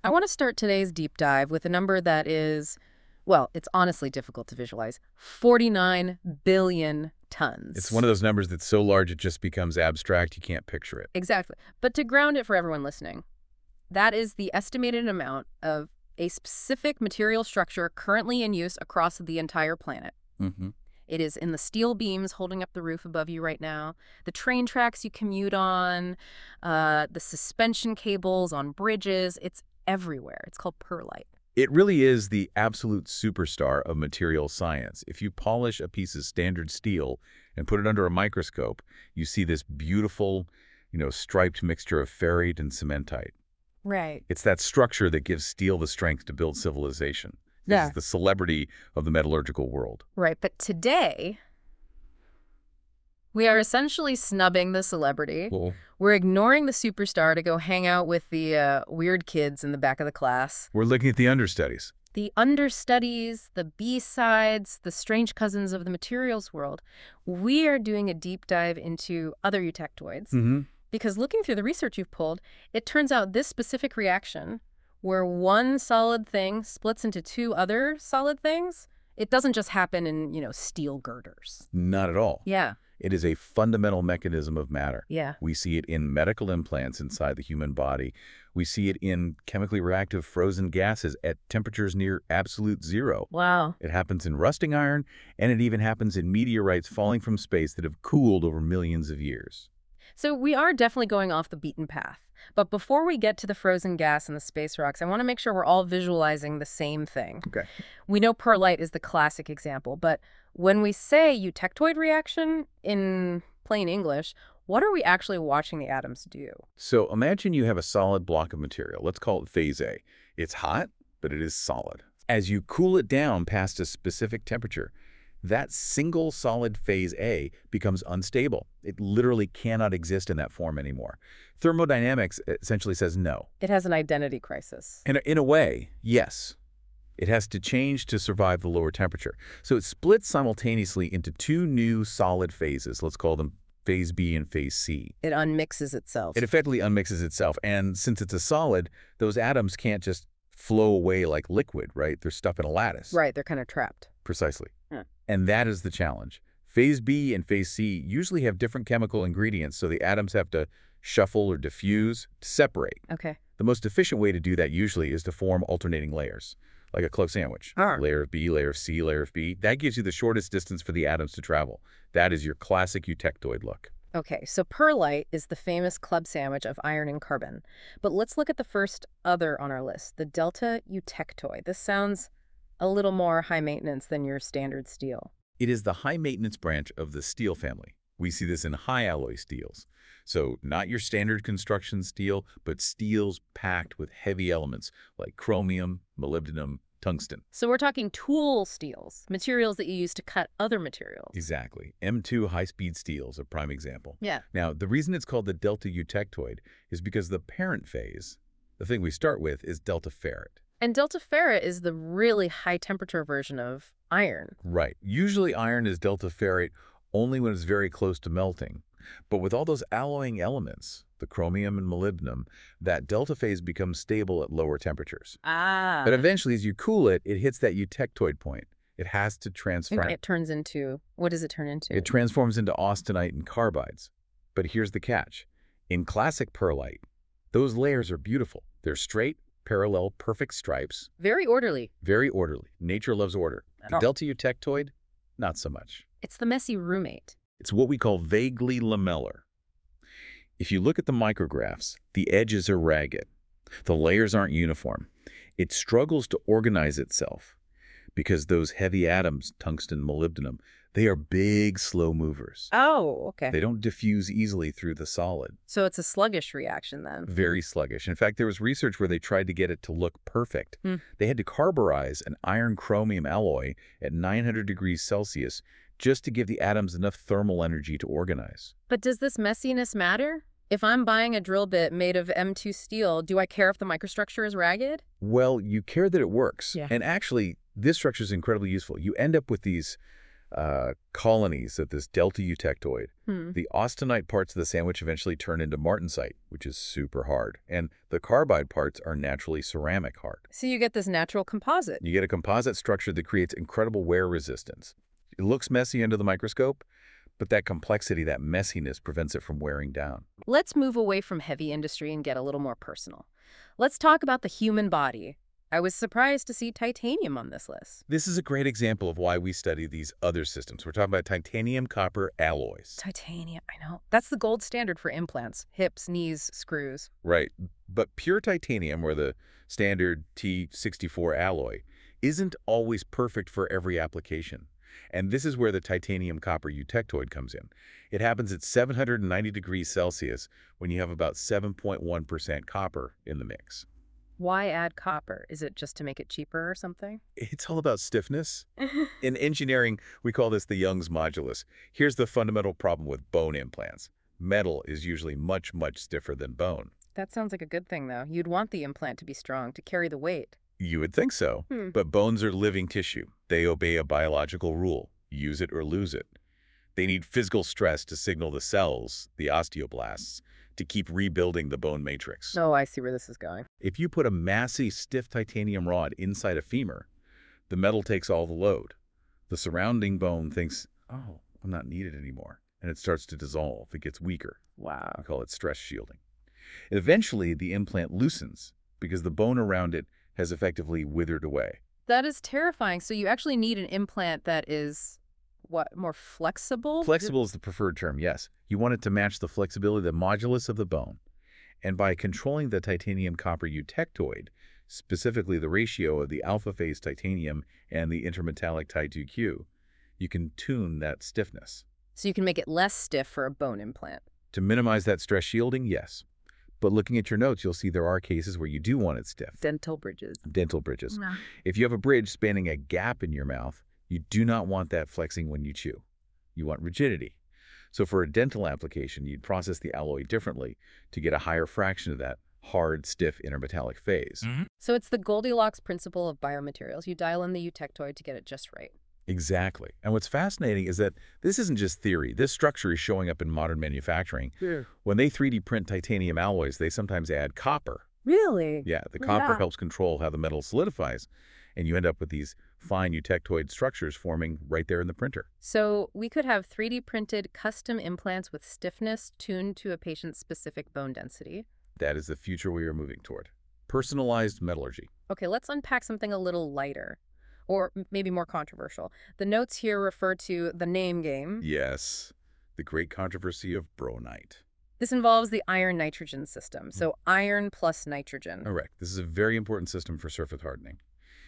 I want to start today's deep dive with a number that is, well, it's honestly difficult to visualize. 49 billion tons. It's one of those numbers that's so large it just becomes abstract, you can't picture it. Exactly. But to ground it for everyone listening, that is the estimated amount of a specific material structure currently in use across the entire planet. Mm-hmm. It is in the steel beams holding up the roof above you right now, the train tracks you commute on, the suspension cables on bridges. It's everywhere. It's called perlite. It really is the absolute superstar of material science. If you polish a piece of standard steel and put it under a microscope, you see this beautiful, striped mixture of ferrite and cementite. Right. It's that structure that gives steel the strength to build civilization. This Yeah. is the celebrity of the metallurgical world. Right. But today, we are essentially snubbing the celebrity. Well, We're ignoring the superstar to go hang out with the weird kids in the back of the class. we're looking at the understudies. The understudies, the B-sides, the strange cousins of the materials world. We are doing a deep dive into other eutectoids. Mm-hmm. Because looking through the research you've pulled, it turns out this specific reaction, where one solid thing splits into two other solid things, it doesn't just happen in, steel girders. Not at all. Yeah. It is a fundamental mechanism of matter. Yeah. We see it in medical implants inside the human body. We see it in chemically reactive frozen gases at temperatures near absolute zero. Wow. It happens in rusting iron, and it even happens in meteorites falling from space that have cooled over millions of years. So we are definitely going off the beaten path. But before we get to the frozen gas and the space rocks, I want to make sure we're all visualizing the same thing. Okay. We know perlite is the classic example, but when we say eutectoid reaction in plain English, what are we actually watching the atoms do? So imagine you have a solid block of material. Let's call it phase A. It's hot, but it is solid. As you cool it down past a specific temperature, that single solid phase A becomes unstable. It literally cannot exist in that form anymore. Thermodynamics essentially says no. It has an identity crisis. And in a way, yes. It has to change to survive the lower temperature. So it splits simultaneously into two new solid phases. Let's call them phase B and phase C. It unmixes itself. It effectively unmixes itself. And since it's a solid, those atoms can't just flow away like liquid, right? They're stuck in a lattice. Right, they're kind of trapped. Precisely. Huh. And that is the challenge. Phase B and phase C usually have different chemical ingredients, so the atoms have to shuffle or diffuse to separate. Okay. The most efficient way to do that usually is to form alternating layers, like a club sandwich. Layer of B, layer of C, layer of B. That gives you the shortest distance for the atoms to travel. That is your classic eutectoid look. Okay, so perlite is the famous club sandwich of iron and carbon. But let's look at the first other on our list, the delta eutectoid. This sounds a little more high maintenance than your standard steel. It is the high-maintenance branch of the steel family. We see this in high-alloy steels. So not your standard construction steel, but steels packed with heavy elements like chromium, molybdenum, tungsten. So we're talking tool steels, materials that you use to cut other materials. Exactly. M2 high-speed steel is a prime example. Yeah. Now, the reason it's called the delta eutectoid is because the parent phase, the thing we start with, is delta ferrite. And delta ferrite is the really high temperature version of iron. Right. Usually iron is delta ferrite only when it's very close to melting. But with all those alloying elements, the chromium and molybdenum, that delta phase becomes stable at lower temperatures. Ah. But eventually, as you cool it, it hits that eutectoid point. It has to transform. It turns into, what does it turn into? It transforms into austenite and carbides. But here's the catch. In classic perlite, those layers are beautiful. They're straight, parallel, perfect stripes. Very orderly. Very orderly. Nature loves order. The delta eutectoid, not so much. It's the messy roommate. It's what we call vaguely lamellar. If you look at the micrographs, the edges are ragged. The layers aren't uniform. It struggles to organize itself because those heavy atoms, tungsten, molybdenum, they are big, slow movers. Oh, okay. They don't diffuse easily through the solid. So it's a sluggish reaction then. Very sluggish. In fact, there was research where they tried to get it to look perfect. They had to carburize an iron-chromium alloy at 900 degrees Celsius just to give the atoms enough thermal energy to organize. But does this messiness matter? If I'm buying a drill bit made of M2 steel, do I care if the microstructure is ragged? Well, you care that it works. Yeah. And actually, this structure is incredibly useful. You end up with these colonies of this delta eutectoid. Hmm. The austenite parts of the sandwich eventually turn into martensite, which is super hard. And the carbide parts are naturally ceramic hard. So you get this natural composite. You get a composite structure that creates incredible wear resistance. It looks messy under the microscope, but that complexity, that messiness prevents it from wearing down. Let's move away from heavy industry and get a little more personal. Let's talk about the human body. I was surprised to see titanium on this list. This is a great example of why we study these other systems. We're talking about titanium copper alloys. Titanium, I know. That's the gold standard for implants. Hips, knees, screws. Right. But pure titanium, or the standard T64 alloy, isn't always perfect for every application. And this is where the titanium copper eutectoid comes in. It happens at 790 degrees Celsius when you have about 7.1% copper in the mix. Why add copper? Is it just to make it cheaper or something? It's all about stiffness. In engineering, we call this the Young's modulus. Here's the fundamental problem with bone implants. Metal is usually much, much stiffer than bone. That sounds like a good thing, though. You'd want the implant to be strong to carry the weight. You would think so, but bones are living tissue. They obey a biological rule: use it or lose it. They need physical stress to signal the cells, the osteoblasts, to keep rebuilding the bone matrix. Oh, I see where this is going. If you put a massive, stiff titanium rod inside a femur, the metal takes all the load. The surrounding bone thinks, oh, I'm not needed anymore, and it starts to dissolve. It gets weaker. Wow. We call it stress shielding. And eventually, the implant loosens because the bone around it has effectively withered away. That is terrifying. So you actually need an implant that is, what, more flexible? Flexible is the preferred term, yes. You want it to match the flexibility, the modulus of the bone. And by controlling the titanium copper eutectoid, specifically the ratio of the alpha phase titanium and the intermetallic Ti2Q, you can tune that stiffness. So you can make it less stiff for a bone implant. To minimize that stress shielding, yes. But looking at your notes, you'll see there are cases where you do want it stiff. Dental bridges. Dental bridges. Yeah. If you have a bridge spanning a gap in your mouth, you do not want that flexing when you chew. You want rigidity. So for a dental application, you'd process the alloy differently to get a higher fraction of that hard, stiff intermetallic phase. So it's the Goldilocks principle of biomaterials. You dial in the eutectoid to get it just right. Exactly. And what's fascinating is that this isn't just theory. This structure is showing up in modern manufacturing. Yeah. When they 3D print titanium alloys, they sometimes add copper. Really? Yeah, the copper helps control how the metal solidifies, and you end up with these fine eutectoid structures forming right there in the printer. So we could have 3D printed custom implants with stiffness tuned to a patient's specific bone density. That is the future we are moving toward. Personalized metallurgy. Okay, let's unpack something a little lighter, or maybe more controversial. The notes here refer to the name game. Yes, the great controversy of bronite. This involves the iron-nitrogen system, so iron plus nitrogen. Correct. This is a very important system for surface hardening.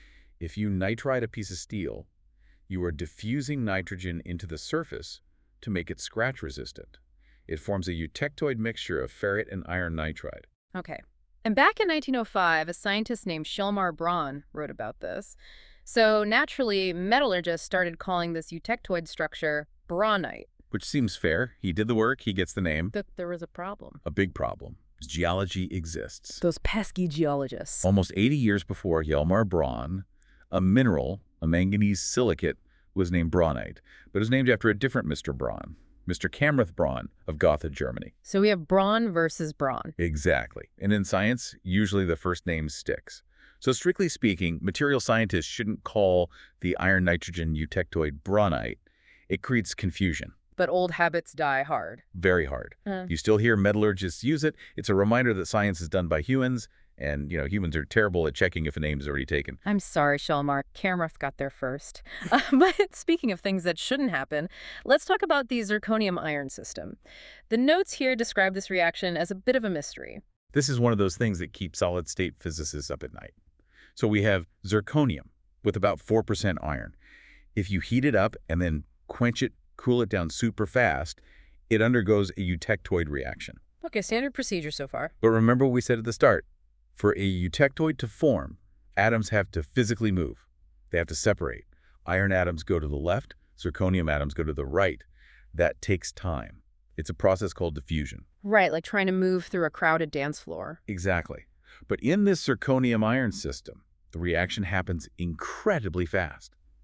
If you nitride a piece of steel, you are diffusing nitrogen into the surface to make it scratch resistant. It forms a eutectoid mixture of ferrite and iron nitride. Okay. And back in 1905, a scientist named Hjalmar Braun wrote about this. So naturally, metallurgists started calling this eutectoid structure braunite. Which seems fair. He did the work, he gets the name. But there was a problem. A big problem. Geology exists. Those pesky geologists. Almost 80 years before Hjalmar Braun, a mineral, a manganese silicate, was named braunite, but it was named after a different Mr. Braun, Mr. Kamruth Braun of Gotha, Germany. So we have Braun versus Braun. Exactly. And in science, usually the first name sticks. So strictly speaking, material scientists shouldn't call the iron-nitrogen eutectoid braunite. It creates confusion. But old habits die hard. Very hard. You still hear metallurgists use it. It's a reminder that science is done by humans, and, humans are terrible at checking if a name is already taken. I'm sorry, Hjalmar. Kamruth got there first. But speaking of things that shouldn't happen, let's talk about the zirconium iron system. The notes here describe this reaction as a bit of a mystery. This is one of those things that keep solid-state physicists up at night. So we have zirconium with about 4% iron. If you heat it up and then quench it, cool it down super fast, it undergoes a eutectoid reaction. Okay, standard procedure so far. But remember what we said at the start. For a eutectoid to form, atoms have to physically move. They have to separate. Iron atoms go to the left, zirconium atoms go to the right. That takes time. It's a process called diffusion. Right, like trying to move through a crowded dance floor. Exactly. But in this zirconium iron system, the reaction happens incredibly fast.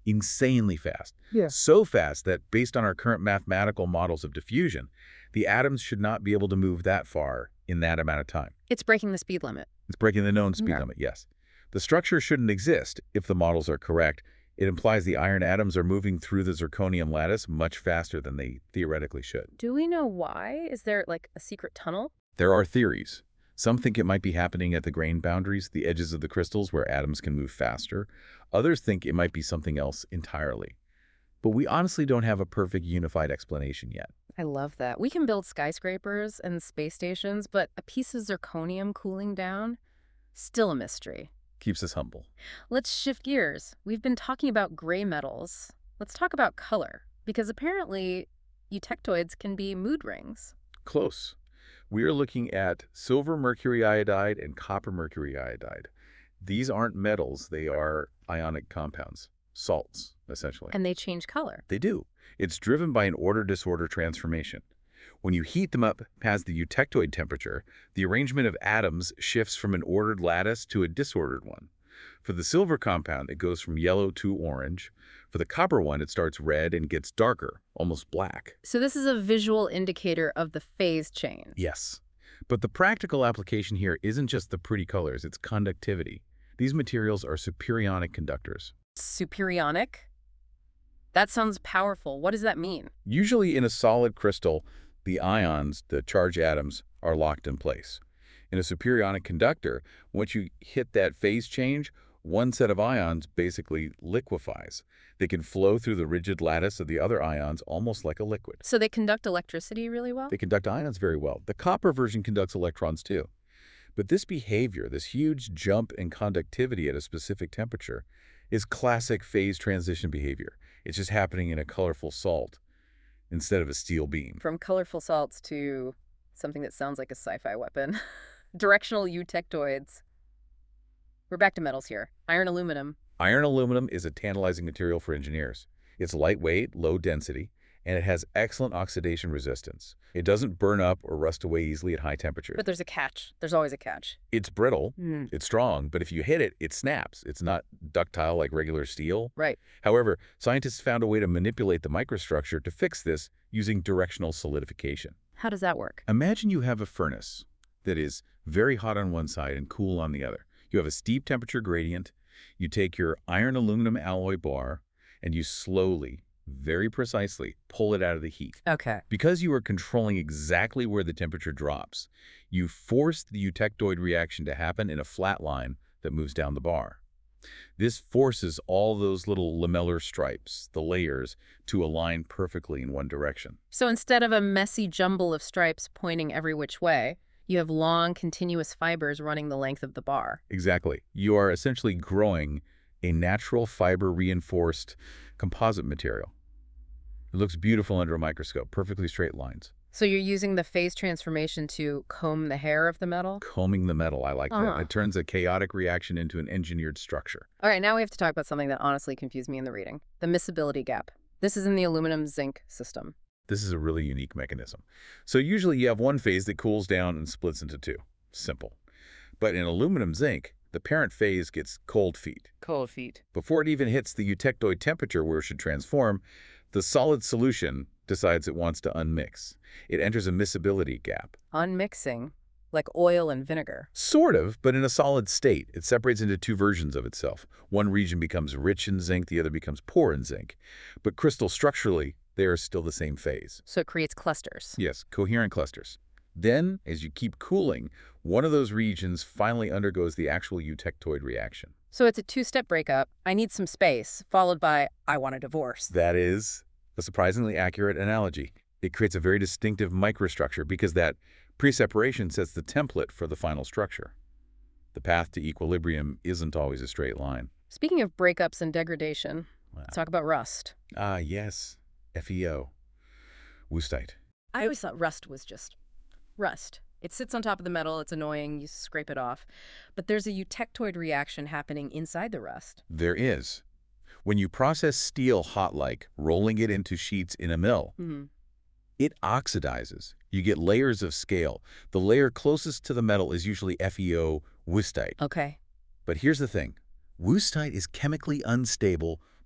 Insanely fast. Yeah. So fast that based on our current mathematical models of diffusion, the atoms should not be able to move that far in that amount of time. It's breaking the speed limit. It's breaking the known speed Okay. limit, yes. The structure shouldn't exist if the models are correct. It implies the iron atoms are moving through the zirconium lattice much faster than they theoretically should. Do we know why? Is there like a secret tunnel? There are theories. Some think it might be happening at the grain boundaries, the edges of the crystals where atoms can move faster. Others think it might be something else entirely. But we honestly don't have a perfect unified explanation yet. I love that. We can build skyscrapers and space stations, but a piece of zirconium cooling down? Still a mystery. Keeps us humble. Let's shift gears. We've been talking about gray metals. Let's talk about color, because apparently eutectoids can be mood rings. Close. We are looking at silver mercury iodide and copper mercury iodide. These aren't metals, they are ionic compounds. Salts, essentially. And they change color. They do. It's driven by an order-disorder transformation. When you heat them up past the eutectoid temperature, the arrangement of atoms shifts from an ordered lattice to a disordered one. For the silver compound, it goes from yellow to orange. For the copper one, it starts red and gets darker, almost black. So this is a visual indicator of the phase change. Yes. But the practical application here isn't just the pretty colors, it's conductivity. These materials are superionic conductors. Superionic? That sounds powerful. What does that mean? Usually in a solid crystal, the ions, the charged atoms, are locked in place. In a superionic conductor, once you hit that phase change, one set of ions basically liquefies. They can flow through the rigid lattice of the other ions almost like a liquid. So they conduct electricity really well? They conduct ions very well. The copper version conducts electrons too. But this behavior, this huge jump in conductivity at a specific temperature, is classic phase transition behavior. It's just happening in a colorful salt instead of a steel beam. From colorful salts to something that sounds like a sci-fi weapon. Directional eutectoids. We're back to metals here. Iron aluminum. Iron aluminum is a tantalizing material for engineers. It's lightweight, low density, and it has excellent oxidation resistance. It doesn't burn up or rust away easily at high temperatures. But there's a catch. There's always a catch. It's brittle, it's strong, but if you hit it, it snaps. It's not ductile like regular steel. Right. However, scientists found a way to manipulate the microstructure to fix this using directional solidification. How does that work? Imagine you have a furnace that is very hot on one side and cool on the other. You have a steep temperature gradient. You take your iron aluminum alloy bar and you slowly, very precisely, pull it out of the heat. Okay. Because you are controlling exactly where the temperature drops, you force the eutectoid reaction to happen in a flat line that moves down the bar. This forces all those little lamellar stripes, the layers, to align perfectly in one direction. So instead of a messy jumble of stripes pointing every which way, you have long, continuous fibers running the length of the bar. Exactly. You are essentially growing a natural fiber-reinforced composite material. It looks beautiful under a microscope, perfectly straight lines. So you're using the phase transformation to comb the hair of the metal? Combing the metal, I like Uh-huh. that. It turns a chaotic reaction into an engineered structure. All right, now we have to talk about something that honestly confused me in the reading. The miscibility gap. This is in the aluminum-zinc system. This is a really unique mechanism. So usually you have one phase that cools down and splits into two. Simple. But in aluminum zinc, the parent phase gets cold feet. Cold feet. Before it even hits the eutectoid temperature where it should transform, the solid solution decides it wants to unmix. It enters a miscibility gap. Unmixing, like oil and vinegar. Sort of, but in a solid state. It separates into two versions of itself. One region becomes rich in zinc, the other becomes poor in zinc. But crystal structurally, they are still the same phase. So it creates clusters. Yes, coherent clusters. Then, as you keep cooling, one of those regions finally undergoes the actual eutectoid reaction. So it's a two-step breakup. I need some space, followed by I want a divorce. That is a surprisingly accurate analogy. It creates a very distinctive microstructure because that pre-separation sets the template for the final structure. The path to equilibrium isn't always a straight line. Speaking of breakups and degradation, Wow. let's talk about rust. Ah, yes. FeO. Wustite. I always thought rust was just rust. It sits on top of the metal, it's annoying, you scrape it off. But there's a eutectoid reaction happening inside the rust. There is. When you process steel hot-like, rolling it into sheets in a mill, it oxidizes. You get layers of scale. The layer closest to the metal is usually FeO wustite. Okay. But here's the thing. Wustite is chemically unstable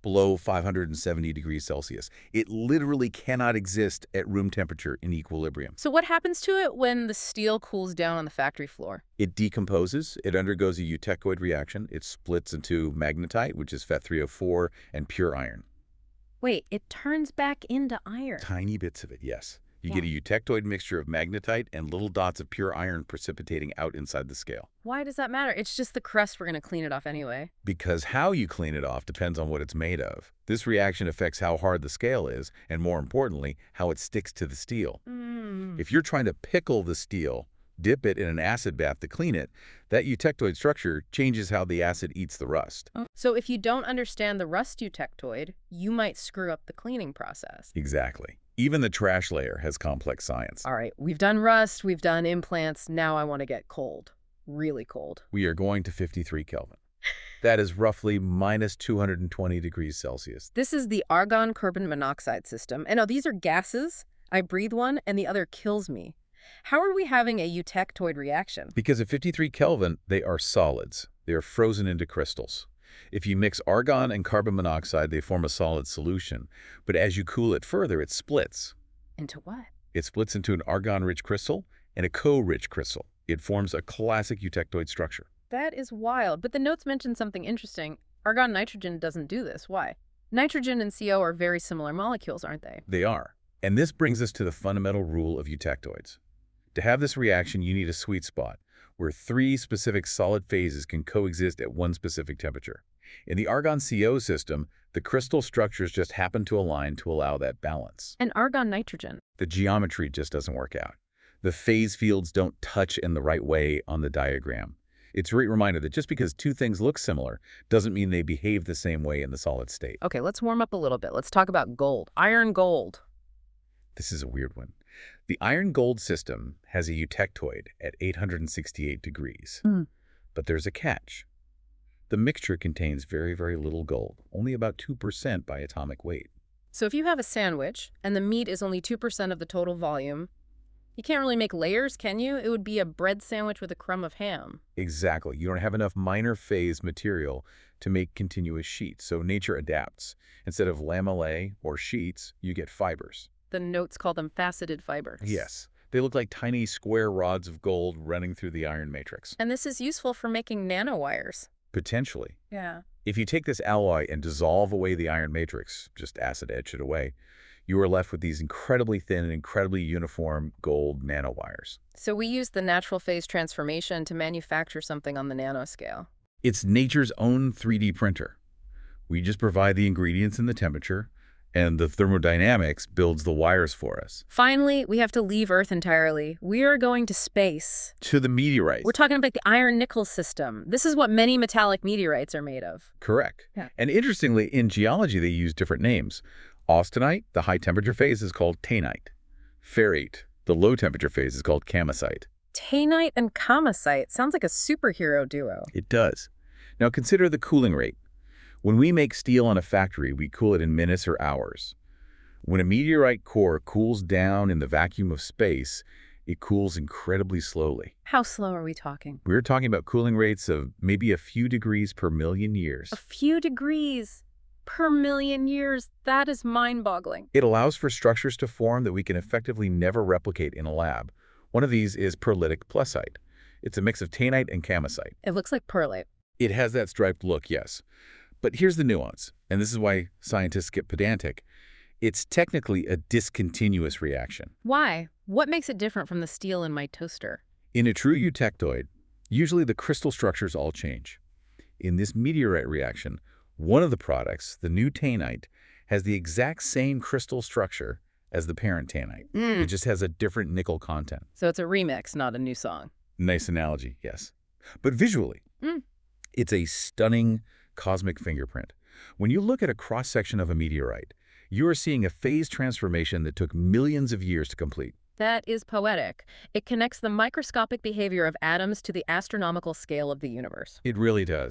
below 570 degrees Celsius. It literally cannot exist at room temperature in equilibrium. So what happens to it when the steel cools down on the factory floor? It decomposes, it undergoes a eutectoid reaction, it splits into magnetite, which is Fe3O4, and pure iron. Wait, it turns back into iron. Tiny bits of it, yes. You Yeah. get a eutectoid mixture of magnetite and little dots of pure iron precipitating out inside the scale. Why does that matter? It's just the crust. We're going to clean it off anyway. Because how you clean it off depends on what it's made of. This reaction affects how hard the scale is, and more importantly, how it sticks to the steel. If you're trying to pickle the steel, dip it in an acid bath to clean it, that eutectoid structure changes how the acid eats the rust. So if you don't understand the rust eutectoid, you might screw up the cleaning process. Exactly. Even the trash layer has complex science. All right, we've done rust, we've done implants. Now I want to get cold. Really cold. We are going to 53 Kelvin. That is roughly minus 220 degrees Celsius. This is the argon carbon monoxide system. And now these are gases. I breathe one and the other kills me. How are we having a eutectoid reaction? Because at 53 Kelvin, they are solids. They are frozen into crystals. If you mix argon and carbon monoxide, they form a solid solution. But as you cool it further, it splits. Into what? It splits into an argon-rich crystal and a Co-rich crystal. It forms a classic eutectoid structure. That is wild. But the notes mention something interesting. Argon nitrogen doesn't do this. Why? Nitrogen and CO are very similar molecules, aren't they? They are. And this brings us to the fundamental rule of eutectoids. To have this reaction, you need a sweet spot, where three specific solid phases can coexist at one specific temperature. In the argon-CO system, the crystal structures just happen to align to allow that balance. And argon nitrogen. The geometry just doesn't work out. The phase fields don't touch in the right way on the diagram. It's a great reminder that just because two things look similar doesn't mean they behave the same way in the solid state. Okay, let's warm up a little bit. Let's talk about gold. Iron gold. This is a weird one. The iron-gold system has a eutectoid at 868 degrees. But there's a catch. The mixture contains very, very little gold, only about 2% by atomic weight. So if you have a sandwich and the meat is only 2% of the total volume, you can't really make layers, can you? It would be a bread sandwich with a crumb of ham. Exactly. You don't have enough minor phase material to make continuous sheets, so nature adapts. Instead of lamellae or sheets, you get fibers. The notes call them faceted fibers. Yes. They look like tiny square rods of gold running through the iron matrix. And this is useful for making nanowires. Potentially. Yeah. If you take this alloy and dissolve away the iron matrix, just acid etch it away, you are left with these incredibly thin and incredibly uniform gold nanowires. So we use the natural phase transformation to manufacture something on the nanoscale. It's nature's own 3D printer. We just provide the ingredients and the temperature, and the thermodynamics builds the wires for us. Finally, we have to leave Earth entirely. We are going to space. To the meteorites. We're talking about the iron-nickel system. This is what many metallic meteorites are made of. Correct. Yeah. And interestingly, in geology, they use different names. Austenite, the high-temperature phase, is called taenite. Ferrite, the low-temperature phase, is called kamacite. Taenite and kamacite sounds like a superhero duo. It does. Now consider the cooling rate. When we make steel in a factory, we cool it in minutes or hours. When a meteorite core cools down in the vacuum of space, it cools incredibly slowly. How slow are we talking? We're talking about cooling rates of maybe a few degrees per million years. A few degrees per million years. That is mind-boggling. It allows for structures to form that we can effectively never replicate in a lab. One of these is pearlitic plessite. It's a mix of taenite and kamacite. It looks like perlite. It has that striped look, yes. But here's the nuance, and this is why scientists get pedantic. It's technically a discontinuous reaction. Why? What makes it different from the steel in my toaster? In a true eutectoid, usually the crystal structures all change. In this meteorite reaction, one of the products, the new taenite, has the exact same crystal structure as the parent taenite. It just has a different nickel content. So it's a remix, not a new song. Nice analogy, yes. But visually, it's a stunning cosmic fingerprint. When you look at a cross-section of a meteorite, you are seeing a phase transformation that took millions of years to complete. That is poetic. It connects the microscopic behavior of atoms to the astronomical scale of the universe. It really does.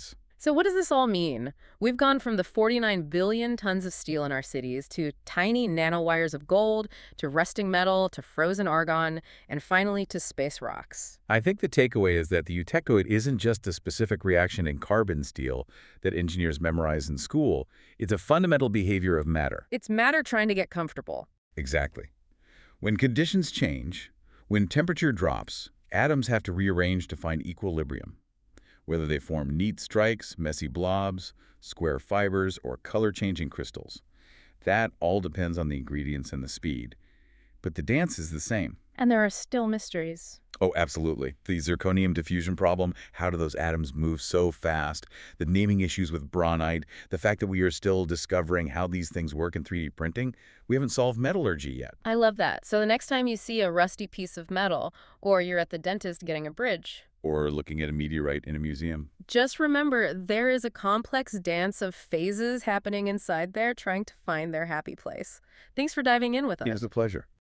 So what does this all mean? We've gone from the 49 billion tons of steel in our cities to tiny nanowires of gold, to rusting metal, to frozen argon, and finally to space rocks. I think the takeaway is that the eutectoid isn't just a specific reaction in carbon steel that engineers memorize in school. It's a fundamental behavior of matter. It's matter trying to get comfortable. Exactly. When conditions change, when temperature drops, atoms have to rearrange to find equilibrium. Whether they form neat strikes, messy blobs, square fibers, or color-changing crystals. That all depends on the ingredients and the speed. But the dance is the same. And there are still mysteries. Oh, absolutely. The zirconium diffusion problem, how do those atoms move so fast? The naming issues with braunite, the fact that we are still discovering how these things work in 3D printing. We haven't solved metallurgy yet. I love that. So the next time you see a rusty piece of metal, or you're at the dentist getting a bridge, Or looking at a meteorite in a museum. just remember there is a complex dance of phases happening inside there trying to find their happy place. Thanks for diving in with us. It was a pleasure.